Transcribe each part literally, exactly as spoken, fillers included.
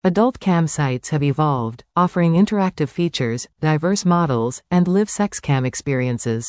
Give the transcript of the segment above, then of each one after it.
Adult cam sites have evolved, offering interactive features, diverse models, and live sex cam experiences.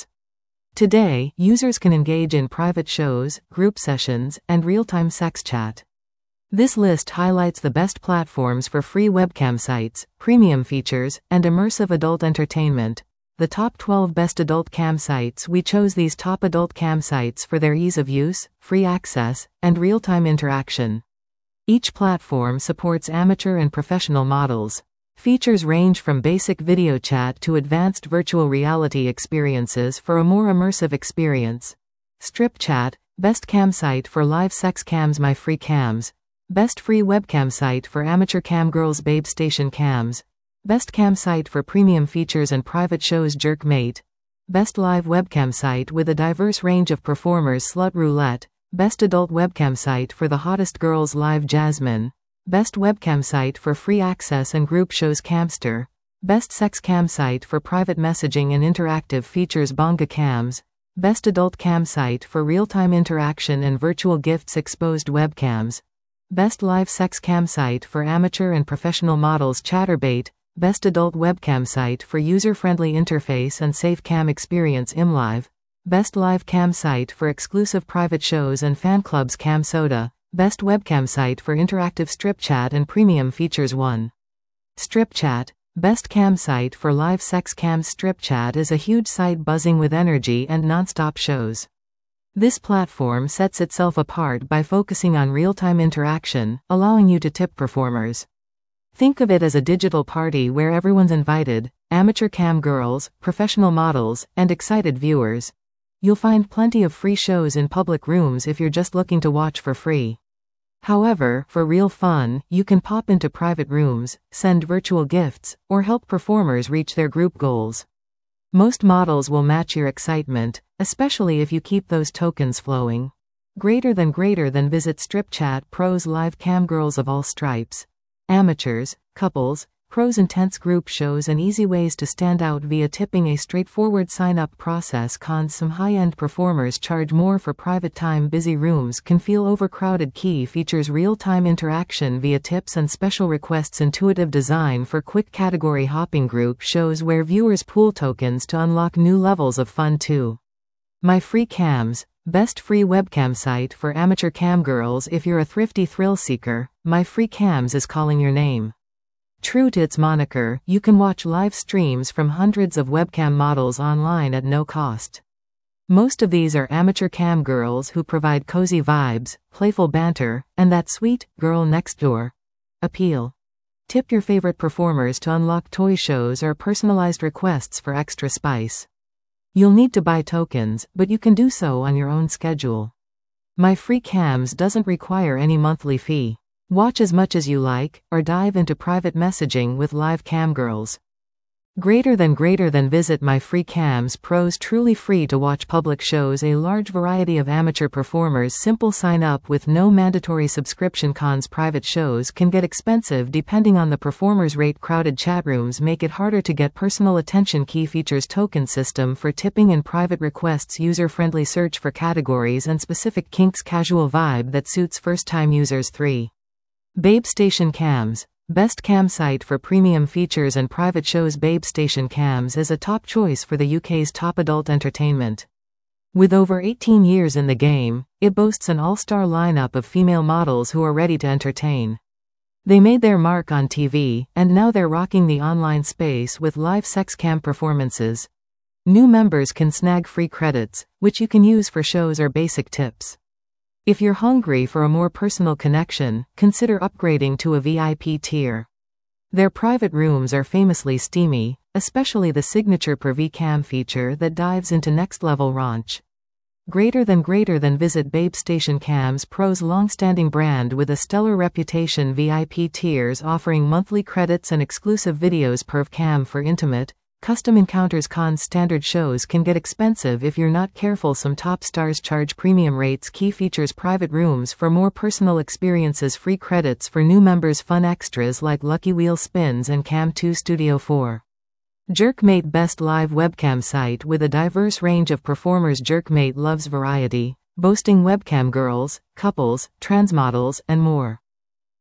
Today, users can engage in private shows, group sessions, and real-time sex chat. This list highlights the best platforms for free webcam sites, premium features, and immersive adult entertainment. The top twelve best adult cam sites. We chose these top adult cam sites for their ease of use, free access, and real-time interaction. Each platform supports amateur and professional models. Features range from basic video chat to advanced virtual reality experiences for a more immersive experience. StripChat, best cam site for live sex cams. MyFreeCams, best free webcam site for amateur cam girls. BabeStation Cams, best cam site for premium features and private shows. Jerkmate, best live webcam site with a diverse range of performers. Slut Roulette, best adult webcam site for the hottest girls. Live Jasmine, best webcam site for free access and group shows. Camster, best sex cam site for private messaging and interactive features. Bonga Cams, best adult cam site for real-time interaction and virtual gifts. Exposed Webcams, best live sex cam site for amateur and professional models. Chaturbate, best adult webcam site for user-friendly interface and safe cam experience. ImLive, best live cam site for exclusive private shows and fan clubs. CamSoda, best webcam site for interactive StripChat and premium features. one. StripChat, best cam site for live sex cams. StripChat is a huge site buzzing with energy and non-stop shows. This platform sets itself apart by focusing on real-time interaction, allowing you to tip performers. Think of it as a digital party where everyone's invited, amateur cam girls, professional models, and excited viewers. You'll find plenty of free shows in public rooms if you're just looking to watch for free. However, for real fun, you can pop into private rooms, send virtual gifts, or help performers reach their group goals. Most models will match your excitement, especially if you keep those tokens flowing. Greater than greater than visit StripChat. Pros. Live cam girls of all stripes. Amateurs, couples, pros. Intense group shows and easy ways to stand out via tipping. A straightforward sign-up process. Cons. Some high-end performers charge more for private time. Busy rooms can feel overcrowded. Key features: real-time interaction via tips and special requests. Intuitive design for quick category hopping. Group shows where viewers pool tokens to unlock new levels of fun too. MyFreeCams, best free webcam site for amateur cam girls. If you're a thrifty thrill seeker, MyFreeCams is calling your name. True to its moniker, you can watch live streams from hundreds of webcam models online at no cost. Most of these are amateur cam girls who provide cozy vibes, playful banter, and that sweet, girl next door appeal. Tip your favorite performers to unlock toy shows or personalized requests for extra spice. You'll need to buy tokens, but you can do so on your own schedule. MyFreeCams doesn't require any monthly fee. Watch as much as you like, or dive into private messaging with live cam girls. Greater than greater than visit MyFreeCams. Pros. Truly free to watch public shows. A large variety of amateur performers. Simple sign up with no mandatory subscription. Cons. Private shows can get expensive depending on the performer's rate. Crowded chat rooms make it harder to get personal attention. Key features: token system for tipping and private requests. User-friendly search for categories and specific kinks. Casual vibe that suits first-time users. three. BabeStation Cams, best cam site for premium features and private shows. BabeStation Cams is a top choice for the U K's top adult entertainment. With over eighteen years in the game, it boasts an all-star lineup of female models who are ready to entertain. They made their mark on T V, and now they're rocking the online space with live sex cam performances. New members can snag free credits, which you can use for shows or basic tips. If you're hungry for a more personal connection, consider upgrading to a V I P tier. Their private rooms are famously steamy, especially the signature per V cam feature that dives into next-level raunch. Greater than greater than visit BabeStation Cams. Pros. Long-standing brand with a stellar reputation. V I P tiers offering monthly credits and exclusive videos per cam for intimate, custom encounters. Cons. Standard shows can get expensive if you're not careful. Some top stars charge premium rates. Key features: private rooms for more personal experiences. Free credits for new members. Fun extras like Lucky Wheel spins and Cam two Studio four. Jerkmate, best live webcam site with a diverse range of performers. Jerkmate loves variety, boasting webcam girls, couples, trans models, and more.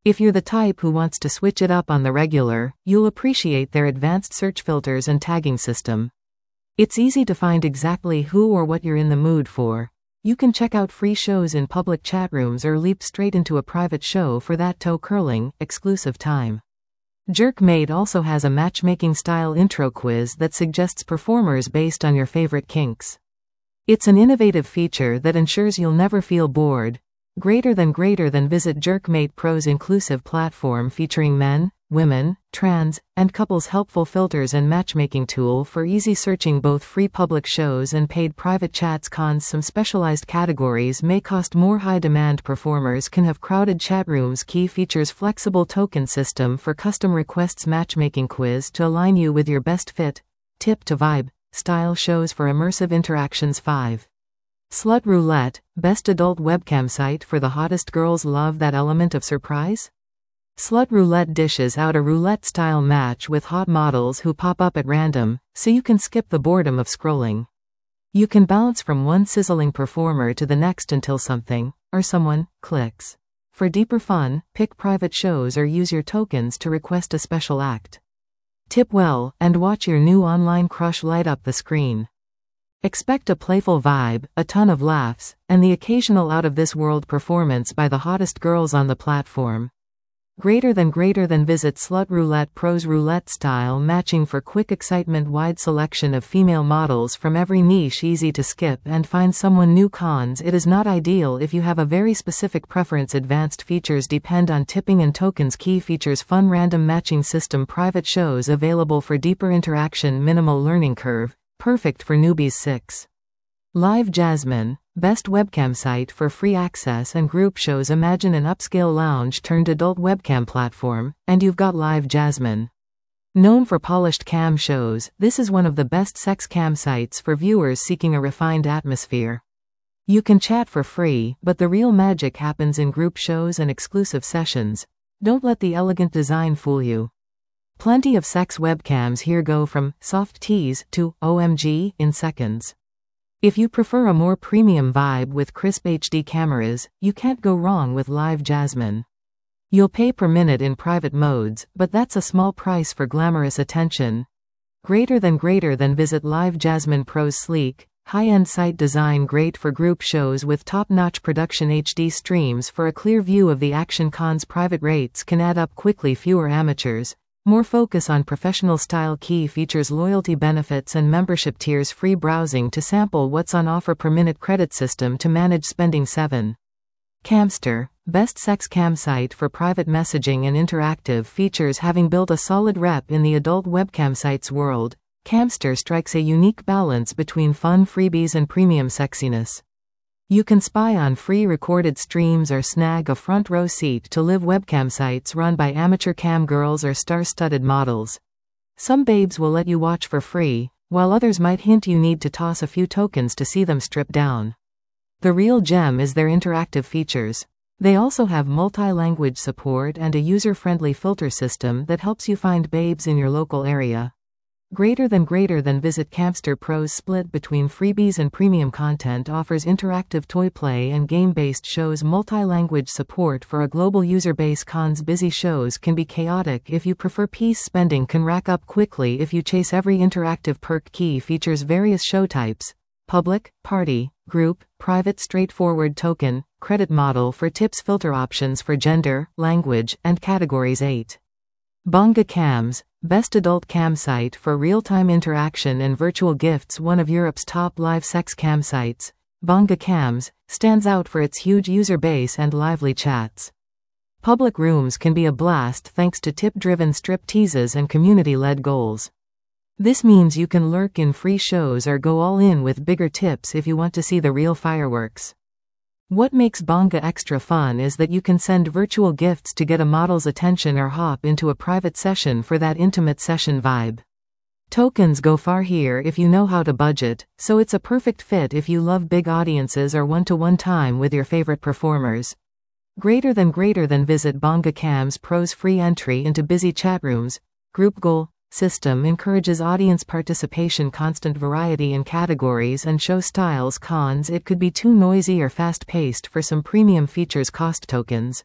If you're the type who wants to switch it up on the regular, you'll appreciate their advanced search filters and tagging system. It's easy to find exactly who or what you're in the mood for. You can check out free shows in public chat rooms or leap straight into a private show for that toe-curling, exclusive time. Jerkmate also has a matchmaking-style intro quiz that suggests performers based on your favorite kinks. It's an innovative feature that ensures you'll never feel bored. Greater than greater than visit Jerkmate Pro's inclusive platform featuring men, women, trans, and couples helpful filters and matchmaking tool for easy searching both free public shows and paid private chats. Cons: some specialized categories may cost more. High demand performers can have crowded chat rooms. Key features: flexible token system for custom requests, matchmaking quiz to align you with your best fit, tip to vibe, style shows for immersive interactions. five. Slut Roulette, best adult webcam site for the hottest girls. Love that element of surprise? Slut Roulette dishes out a roulette-style match with hot models who pop up at random, so you can skip the boredom of scrolling. You can bounce from one sizzling performer to the next until something, or someone, clicks. For deeper fun, pick private shows or use your tokens to request a special act. Tip well, and watch your new online crush light up the screen. Expect a playful vibe, a ton of laughs, and the occasional out-of-this-world performance by the hottest girls on the platform. Greater than greater than visit Slut Roulette Pro's roulette-style matching for quick excitement. Wide selection of female models from every niche, easy to skip and find someone new. Cons: it is not ideal if you have a very specific preference. Advanced features depend on tipping and tokens. Key features: fun random matching system, private shows available for deeper interaction, minimal learning curve, perfect for newbies. six. Live Jasmine, best webcam site for free access and group shows. Imagine an upscale lounge turned adult webcam platform, and you've got Live Jasmine. Known for polished cam shows, this is one of the best sex cam sites for viewers seeking a refined atmosphere. You can chat for free, but the real magic happens in group shows and exclusive sessions. Don't let the elegant design fool you. Plenty of sex webcams here, go from soft tease to O M G in seconds. If you prefer a more premium vibe with crisp H D cameras, you can't go wrong with Live Jasmine. You'll pay per minute in private modes, but that's a small price for glamorous attention. Greater than greater than visit Live Jasmine Pro's sleek, high-end site design, great for group shows with top-notch production. H D streams for a clear view of the action. Cons: private rates can add up quickly, fewer amateurs, more focus on professional style. Key features: loyalty benefits and membership tiers, free browsing to sample what's on offer, per minute credit system to manage spending. seven. Camster, best sex cam site for private messaging and interactive features. Having built a solid rep in the adult webcam sites world, Camster strikes a unique balance between fun freebies and premium sexiness. You can spy on free recorded streams or snag a front row seat to live webcam sites run by amateur cam girls or star-studded models. Some babes will let you watch for free, while others might hint you need to toss a few tokens to see them strip down. The real gem is their interactive features. They also have multi-language support and a user-friendly filter system that helps you find babes in your local area. Greater than greater than visit Camster Pro's split between freebies and premium content offers interactive toy play and game-based shows, multi-language support for a global user base. Cons: busy shows can be chaotic if you prefer peace, spending can rack up quickly if you chase every interactive perk. Key features: various show types, public, party, group, private, straightforward, token, credit model for tips, filter options for gender, language, and categories. eight. Bonga Cams, best adult cam site for real-time interaction and virtual gifts. One of Europe's top live sex cam sites, Bonga Cams stands out for its huge user base and lively chats. Public rooms can be a blast thanks to tip-driven strip teases and community-led goals. This means you can lurk in free shows or go all in with bigger tips if you want to see the real fireworks. What makes Bonga extra fun is that you can send virtual gifts to get a model's attention or hop into a private session for that intimate session vibe. Tokens go far here if you know how to budget, so it's a perfect fit if you love big audiences or one-to-one time with your favorite performers. Greater than greater than visit Bonga Cams Pro's free entry into busy chat rooms, group goal system encourages audience participation, constant variety in categories and show styles. Cons: it could be too noisy or fast-paced for some premium features. Cost: tokens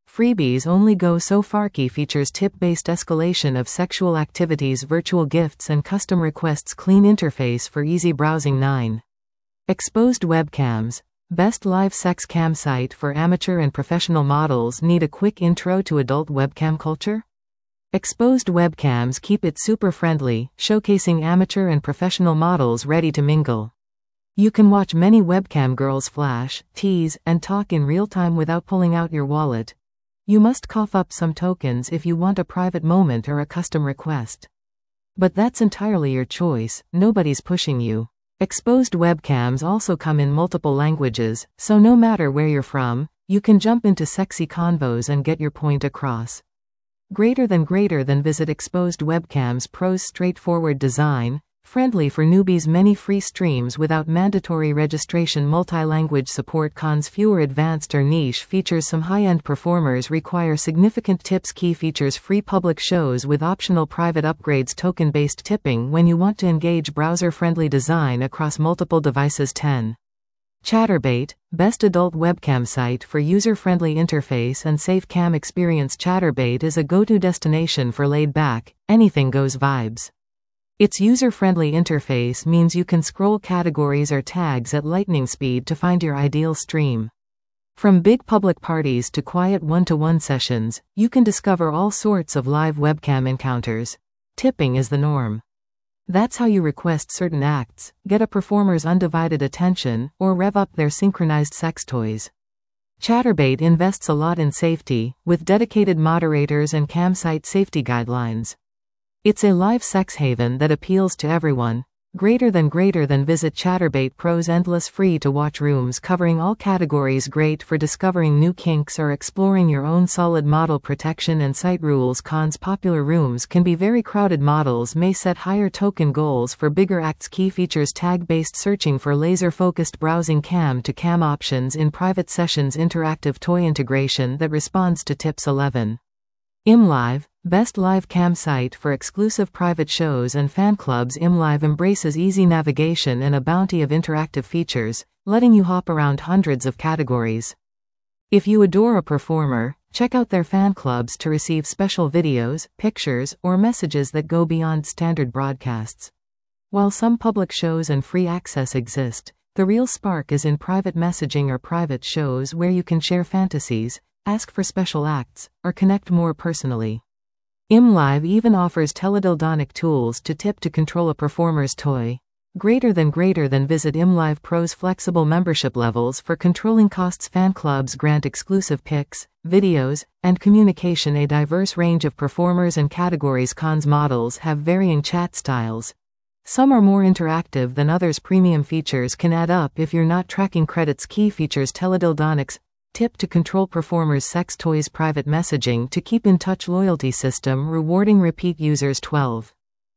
Freebies only go so far. Key features: tip-based escalation of sexual activities, virtual gifts and custom requests, clean interface for easy browsing. nine. Exposed webcams. Best live sex cam site for amateur and professional models. Need a quick intro to adult webcam culture? Exposed webcams keep it super friendly, showcasing amateur and professional models ready to mingle. You can watch many webcam girls flash, tease, and talk in real time without pulling out your wallet. You must cough up some tokens if you want a private moment or a custom request. But that's entirely your choice, nobody's pushing you. Exposed webcams also come in multiple languages, so no matter where you're from, you can jump into sexy convos and get your point across. Greater than greater than visit Exposed Webcams Pro's straightforward design, friendly for newbies, many free streams without mandatory registration, multi-language support. Cons: fewer advanced or niche features. Some high-end performers require significant tips. Key features: free public shows with optional private upgrades, token-based tipping when you want to engage, browser-friendly design across multiple devices. ten. Chaturbate, best adult webcam site for user-friendly interface and safe cam experience. Chaturbate is a go-to destination for laid-back, anything-goes vibes. Its user-friendly interface means you can scroll categories or tags at lightning speed to find your ideal stream. From big public parties to quiet one-to-one sessions, you can discover all sorts of live webcam encounters. Tipping is the norm. That's how you request certain acts, get a performer's undivided attention, or rev up their synchronized sex toys. Chaturbate invests a lot in safety, with dedicated moderators and cam site safety guidelines. It's a live sex haven that appeals to everyone. Greater than greater than visit Chaturbate Pro's endless free-to-watch rooms covering all categories. Great for discovering new kinks or exploring your own. Solid model protection and site rules. Cons: popular rooms can be very crowded. Models may set higher token goals for bigger acts. Key features: tag-based searching for laser-focused browsing, cam-to-cam options in private sessions, interactive toy integration that responds to tips. eleven. ImLive, best live cam site for exclusive private shows and fan clubs. ImLive embraces easy navigation and a bounty of interactive features, letting you hop around hundreds of categories. If you adore a performer, check out their fan clubs to receive special videos, pictures, or messages that go beyond standard broadcasts. While some public shows and free access exist, the real spark is in private messaging or private shows where you can share fantasies, ask for special acts, or connect more personally. ImLive even offers teledildonic tools to tip to control a performer's toy. Greater than greater than visit ImLive Pro's flexible membership levels for controlling costs. Fan clubs grant exclusive pics, videos, and communication. A diverse range of performers and categories. Cons: models have varying chat styles. Some are more interactive than others. Premium features can add up if you're not tracking credits. Key features: teledildonics, tip to control performers, sex toys, private messaging to keep in touch, loyalty system rewarding repeat users. twelve.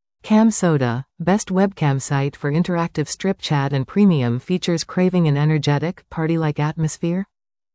CamSoda, best webcam site for interactive strip chat and premium features. Craving an energetic, party-like atmosphere?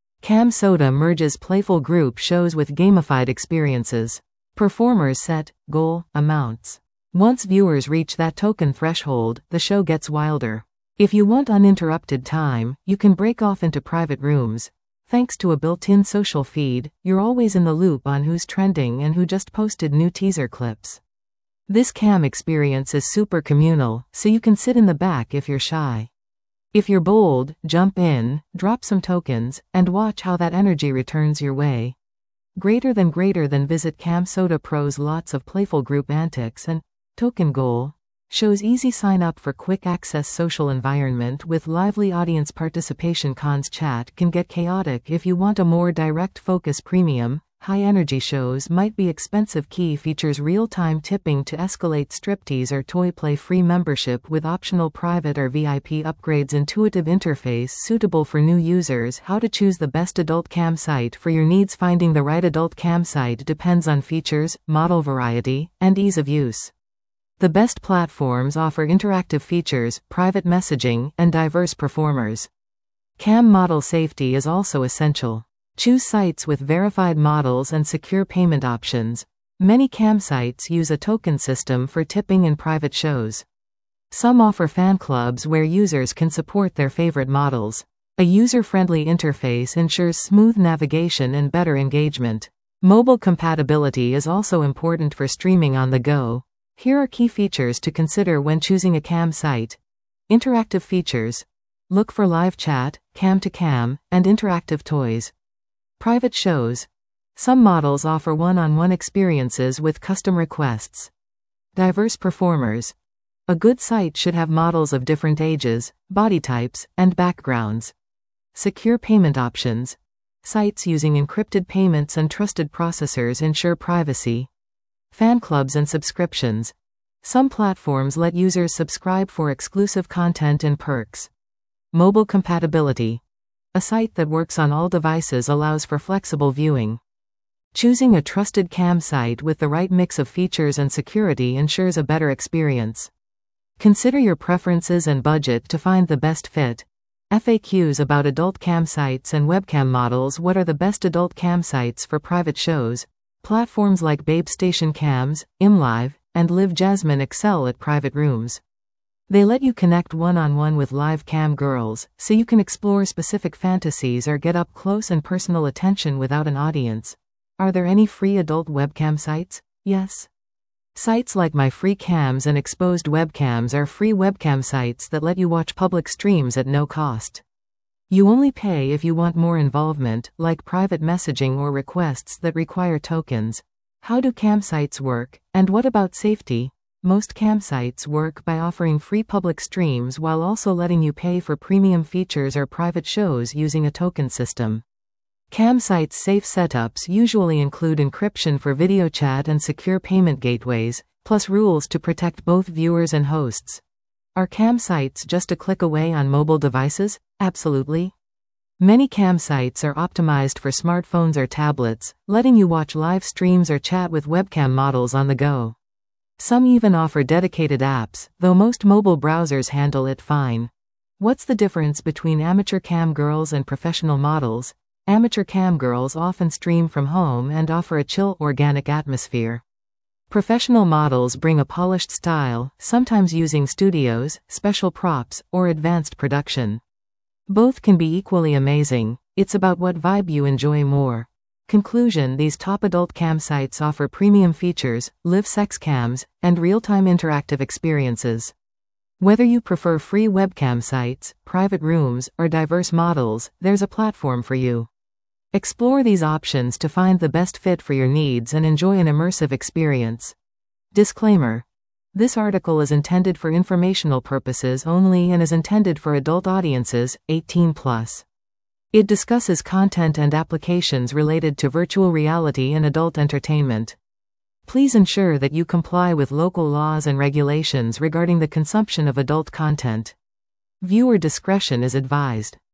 CamSoda merges playful group shows with gamified experiences. Performers set goal amounts. Once viewers reach that token threshold, the show gets wilder. If you want uninterrupted time, you can break off into private rooms. Thanks to a built-in social feed, you're always in the loop on who's trending and who just posted new teaser clips. This cam experience is super communal, so you can sit in the back if you're shy. If you're bold, jump in, drop some tokens, and watch how that energy returns your way. Greater than greater than visit CamSoda Pro's lots of playful group antics and token goal shows. Easy sign up for quick access social environment with lively audience participation. Cons: chat can get chaotic if you want a more direct focus. Premium, high energy shows might be expensive. Key features: real-time tipping to escalate striptease or toy play. Free membership with optional private or V I P upgrades. Intuitive interface suitable for new users. How to choose the best adult cam site for your needs. Finding the right adult cam site depends on features, model variety, and ease of use. The best platforms offer interactive features, private messaging, and diverse performers. Cam model safety is also essential. Choose sites with verified models and secure payment options. Many cam sites use a token system for tipping and private shows. Some offer fan clubs where users can support their favorite models. A user-friendly interface ensures smooth navigation and better engagement. Mobile compatibility is also important for streaming on the go. Here are key features to consider when choosing a cam site. Interactive features. Look for live chat, cam-to-cam, and interactive toys. Private shows. Some models offer one-on-one experiences with custom requests. Diverse performers. A good site should have models of different ages, body types, and backgrounds. Secure payment options. Sites using encrypted payments and trusted processors ensure privacy. Fan clubs and subscriptions. Some platforms let users subscribe for exclusive content and perks. Mobile compatibility. A site that works on all devices allows for flexible viewing. Choosing a trusted cam site with the right mix of features and security ensures a better experience. Consider your preferences and budget to find the best fit. F A Qs about adult cam sites and webcam models. What are the best adult cam sites for private shows? Platforms like BabeStation Cams, ImLive, and Live Jasmine excel at private rooms. They let you connect one-on-one with live cam girls, so you can explore specific fantasies or get up close and personal attention without an audience. Are there any free adult webcam sites? Yes. Sites like MyFreeCams and Exposed Webcams are free webcam sites that let you watch public streams at no cost. You only pay if you want more involvement, like private messaging or requests that require tokens. How do cam sites work, and what about safety? Most cam sites work by offering free public streams while also letting you pay for premium features or private shows using a token system. Cam sites' safe setups usually include encryption for video chat and secure payment gateways, plus rules to protect both viewers and hosts. Are cam sites just a click away on mobile devices? Absolutely. Many cam sites are optimized for smartphones or tablets, letting you watch live streams or chat with webcam models on the go. Some even offer dedicated apps, though most mobile browsers handle it fine. What's the difference between amateur cam girls and professional models? Amateur cam girls often stream from home and offer a chill, organic atmosphere. Professional models bring a polished style, sometimes using studios, special props, or advanced production. Both can be equally amazing. It's about what vibe you enjoy more. Conclusion: these top adult cam sites offer premium features, live sex cams, and real-time interactive experiences. Whether you prefer free webcam sites, private rooms, or diverse models, there's a platform for you. Explore these options to find the best fit for your needs and enjoy an immersive experience. Disclaimer: this article is intended for informational purposes only and is intended for adult audiences, eighteen plus. It discusses content and applications related to virtual reality and adult entertainment. Please ensure that you comply with local laws and regulations regarding the consumption of adult content. Viewer discretion is advised.